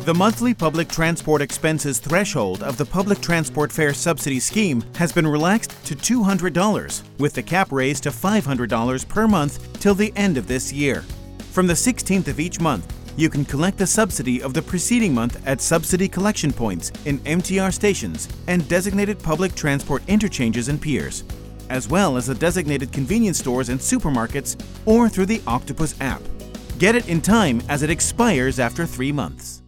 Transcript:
The monthly public transport expenses threshold of the Public Transport Fare Subsidy Scheme has been relaxed to $200, with the cap raised to $500 per month till the end of this year. From the 16th of each month, you can collect the subsidy of the preceding month at subsidy collection points in MTR stations and designated public transport interchanges and piers, as well as the designated convenience stores and supermarkets or through the Octopus app. Get it in time as it expires after 3 months.